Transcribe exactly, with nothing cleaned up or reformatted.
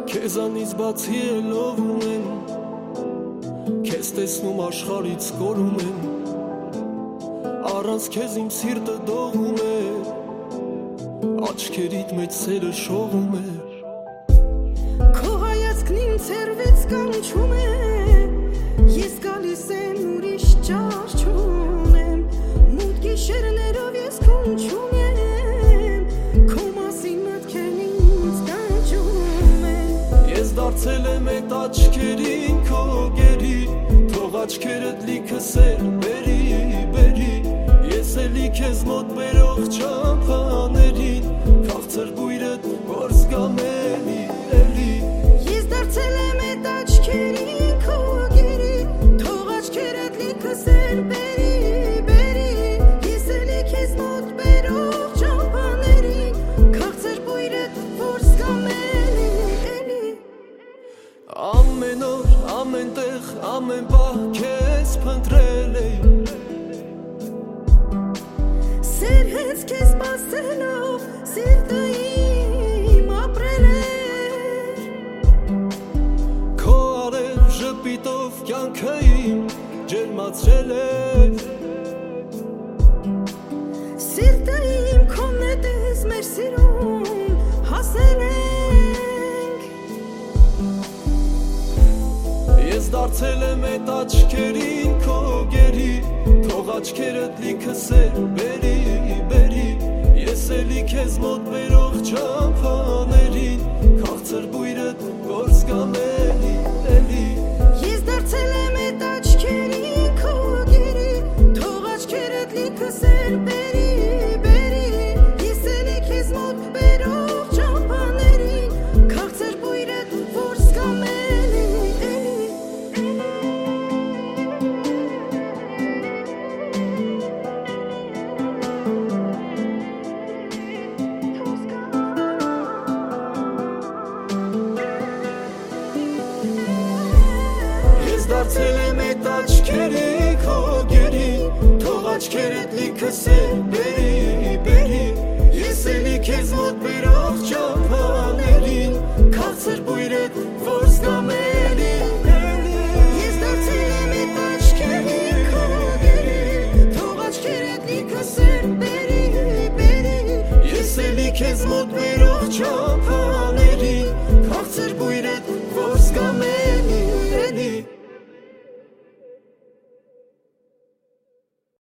Քեզանից բացի էլ ով ունեմ, քեզ տեսնում աշխարհից կորում եմ, առանց քեզ իմ սիրտը դողում է, աչքերիդ մեջ սերը շողում է, քո հայացքն ինձ հեռվից կանչում է, ես գալիս եմ ուրիշ ճար չունեմ, մութ գիշերներով ես քնչում եմ, քո մասին մտքերն ինձ կանչում են, ես դարձել եմ այդ աչքերին քո գերի, թող աչքերդ լիքը սեր բերի, բերի, ես էլի քեզ մոտ բերող չափաներին, քաղցր բույրդ որ զգամ էլի, էլի, ես դարձել եմ այդ աչքերին քո գերի, թող աչքերդ լիքը սեր բերի, բերի, ես էլի քեզ մոտ բերող չափաներին, քաղցր բույրդ որ զգամ էլի, էլի, ամեն օր, ամեն տեղ, ամեն պահ քեզ փնտրել էի, սեր հենց քեզ սպասելով սիրտը իմ ապրել էր, քո արև ժպիտով կյանքը իմ ջերմացրել էր, սիրտը իմ քոնն է տես մեր սիրուն հասել ենք, ես դարձել եմ այդ աչքերին քո գերի, թող աչքերդ լիքը սեր բերի, բերի, ես էլի քեզ մոտ բերող չափաներին, քաղցր բույրդ որ զգամ էլի, էլի, ես դարձել եմ այդ աչքերին քո գերի, թող աչքերդ լիքը սեր բերի, բերի, ես էլի քեզ մոտ բերող չափաներին, քաղցր բույրդ որ զգամ էլի, էլի, ես դարձել եմ այդ աչքերի քո գերի, թող աչքերդ լիքը սեր